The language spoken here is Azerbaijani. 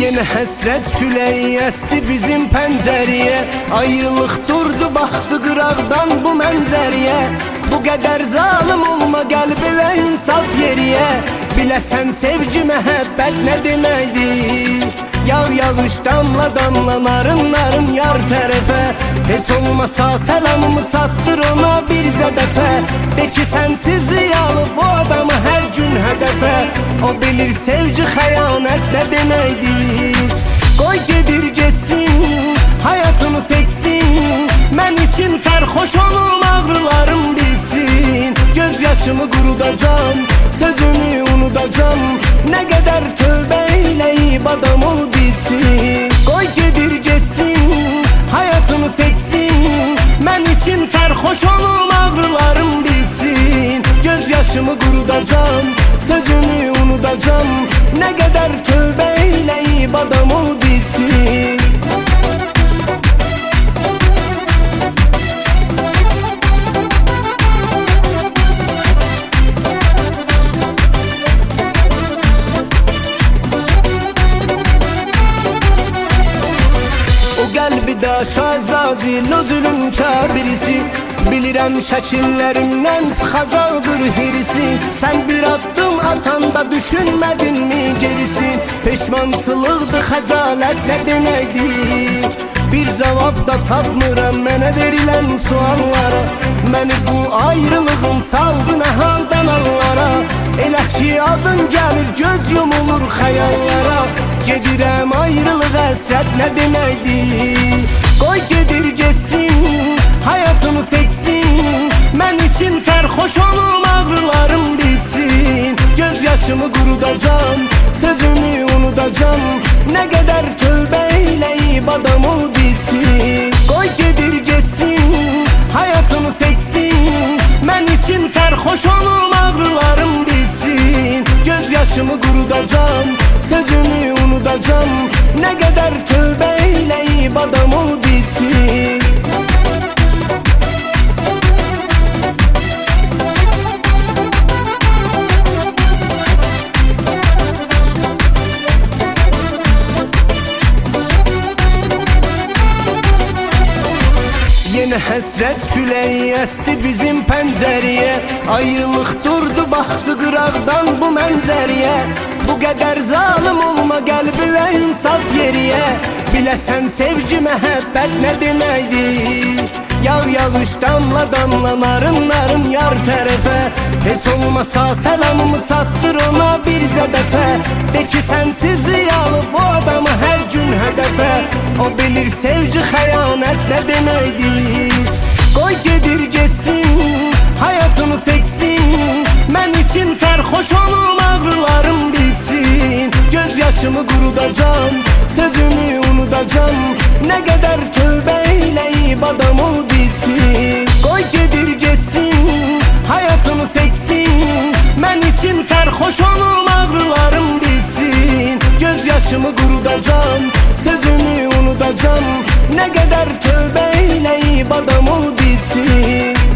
Yeni həsrət küləyi əsdi bizim pəncəriyə, ayrılıq durdu baxdı qıraqdan bu mənzəriyə. Bu qədər zalim olma qəlbi və insaf yeriyə, biləsən sevgi məhəbbət nə deməkdir. Yağış damla damla narın yar tərəfə, heç olmasa səlamımı çatdır ona bircə dəfə. De ki sənsizlik alıb bu adamı hər gün hədəfə, o bilir sevgi xəyanət nə deməkdir. Qoy gedir getsin, həyatını seçsin, mən içim sərxoş olum ağrılarım bilsin. Göz yaşımı qurudacam, sözünü unudacam, nə qədər tövbə eləyib adam ol bilsin. Qoy gedir getsin, həyatını seçsin, mən içim sərxoş olum ağrılarım bilsin. Göz yaşımı qurudacam, sözünü unudacam, nə qədər tövbə eləyib adam ol bilsin. Qəlbi daş azacil o zülümkar birisi, bilirəm şəkillərimdən çıxacaqdır hirisi. Sən bir addım atanda düşünmədinmi gerisi, peşmançılıqdır xəcalət nə deməkdir. Bir cavab da tapmıram mənə verilən suallara, məni bu ayrılığın saldı nə haldan anlara. Elə ki adın gəlir göz yumulur xəyallara, gedirəm ayrılıq əsrət nə deməkdir. Qoy gedir getsin, həyatını seçsin, mən içim sərxoş olum ağrılarım bilsin. Göz yaşımı qurudacam, sözümü unudacam, nə qədər tövbə eləyib adam ol bilsin. Qoy gedir getsin, həyatını seçsin, mən içim sərxoş olum ağrılarım bilsin. Göz yaşımı qurudacam, sözümü unudacam, nə qədər tövbə eləyib adam ol bilsin. Yeni həsrət küləyi əsdi bizim pəncəriyə, ayrılıq durdu baxdı qıraqdan bu mənzəriyə. Bu qədər zalim olma qəlbi və insaf yeriyə, biləsən sevgi məhəbbət nə deməkdir. Yağış damla damla narın yar tərəfə, heç olmasa səlamımı çatdır ona bircə dəfə. De ki sənsizlik alıb bu adamı hər gün hədəfə, o bilir sevgi xəyanət nə deməkdir. Qoy gedir getsin, həyatını seçsin, mən içim sərxoş olum ağrılarım bilsin. Göz yaşımı qurudacam, sözümü unudacam, nə qədər tövbə eləyib adam ol bilsin. Qoy gedir getsin, həyatını seçsin, mən içim sərxoş olum ağrılarım bilsin. Göz yaşımı qurudacam, sözümü unudacam, nə qədər tövbə eləyib adam ol bilsin.